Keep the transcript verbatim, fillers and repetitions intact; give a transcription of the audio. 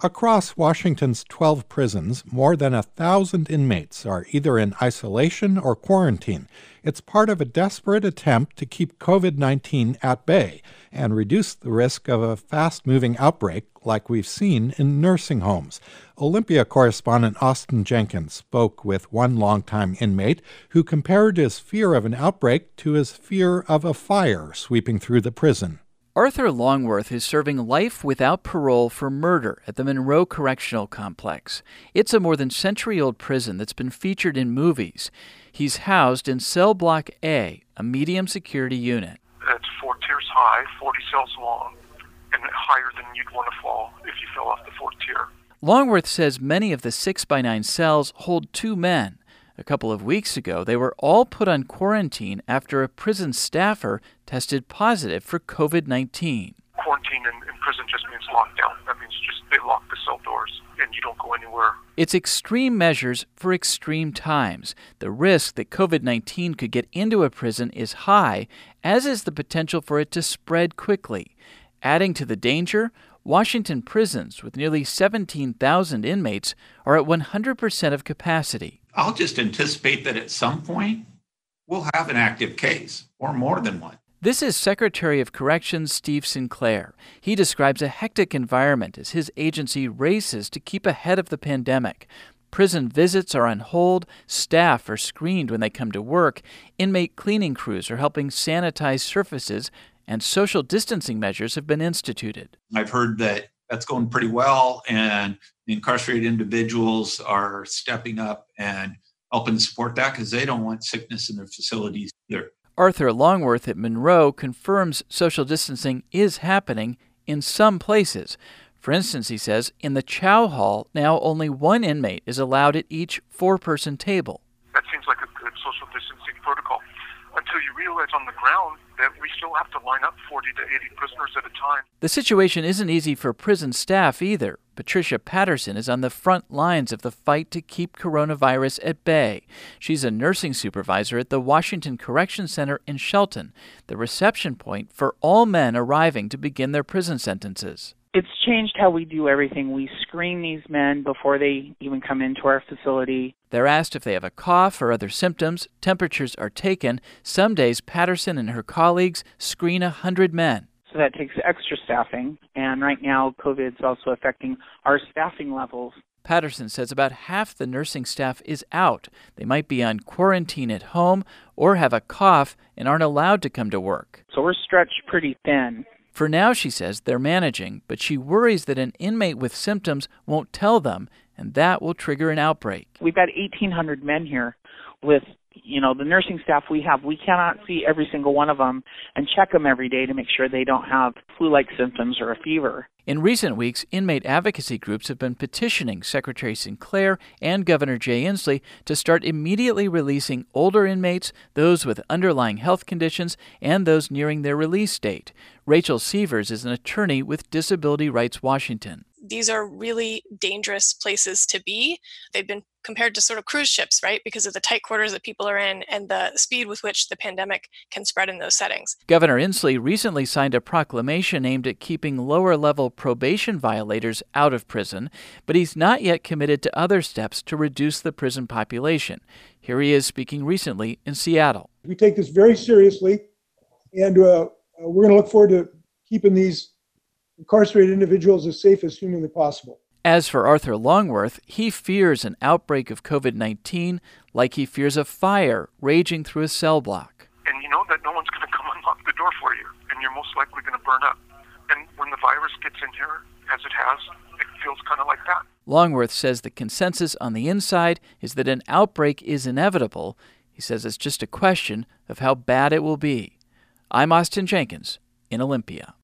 Across Washington's twelve prisons, more than a thousand inmates are either in isolation or quarantine. It's part of a desperate attempt to keep covid nineteen at bay and reduce the risk of a fast-moving outbreak like we've seen in nursing homes. Olympia correspondent Austin Jenkins spoke with one longtime inmate who compared his fear of an outbreak to his fear of a fire sweeping through the prison. Arthur Longworth is serving life without parole for murder at the Monroe Correctional Complex. It's a more than century-old prison that's been featured in movies. He's housed in Cell Block A, a medium-security unit. It's four tiers high, forty cells long, and higher than you'd want to fall if you fell off the fourth tier. Longworth says many of the six by nine cells hold two men. A couple of weeks ago, they were all put on quarantine after a prison staffer tested positive for covid nineteen. Quarantine in, in prison just means lockdown. That means just they lock the cell doors and you don't go anywhere. It's extreme measures for extreme times. The risk that covid nineteen could get into a prison is high, as is the potential for it to spread quickly. Adding to the danger, Washington prisons, with nearly seventeen thousand inmates, are at one hundred percent of capacity. I'll just anticipate that at some point we'll have an active case, or more than one. This is Secretary of Corrections Steve Sinclair. He describes a hectic environment as his agency races to keep ahead of the pandemic. Prison visits are on hold, staff are screened when they come to work, inmate cleaning crews are helping sanitize surfaces, and social distancing measures have been instituted. I've heard that that's going pretty well, and the incarcerated individuals are stepping up and helping support that because they don't want sickness in their facilities either. Arthur Longworth at Monroe confirms social distancing is happening in some places. For instance, he says, in the chow hall, now only one inmate is allowed at each four-person table. That seems like a good social distancing protocol until you realize on the ground that we still have to line up forty to eighty prisoners at a time. The situation isn't easy for prison staff either. Patricia Patterson is on the front lines of the fight to keep coronavirus at bay. She's a nursing supervisor at the Washington Correction Center in Shelton, the reception point for all men arriving to begin their prison sentences. It's changed how we do everything. We screen these men before they even come into our facility. They're asked if they have a cough or other symptoms. Temperatures are taken. Some days, Patterson and her colleagues screen one hundred men. So that takes extra staffing. And right now, COVID is also affecting our staffing levels. Patterson says about half the nursing staff is out. They might be on quarantine at home or have a cough and aren't allowed to come to work. So we're stretched pretty thin. For now, she says, they're managing, but she worries that an inmate with symptoms won't tell them, and that will trigger an outbreak. We've got eighteen hundred men here with, you know, the nursing staff we have. We cannot see every single one of them and check them every day to make sure they don't have flu-like symptoms or a fever. In recent weeks, inmate advocacy groups have been petitioning Secretary Sinclair and Governor Jay Inslee to start immediately releasing older inmates, those with underlying health conditions, and those nearing their release date. Rachel Sievers is an attorney with Disability Rights Washington. These are really dangerous places to be. They've been compared to sort of cruise ships, right? Because of the tight quarters that people are in and the speed with which the pandemic can spread in those settings. Governor Inslee recently signed a proclamation aimed at keeping lower-level probation violators out of prison, but he's not yet committed to other steps to reduce the prison population. Here he is speaking recently in Seattle. We take this very seriously, and uh, we're going to look forward to keeping these incarcerated individuals as safe as humanly possible. As for Arthur Longworth, he fears an outbreak of covid nineteen like he fears a fire raging through a cell block. And you know that no one's going to come unlock the door for you, and you're most likely going to burn up. And when the virus gets in here, as it has, it feels kind of like that. Longworth says the consensus on the inside is that an outbreak is inevitable. He says it's just a question of how bad it will be. I'm Austin Jenkins in Olympia.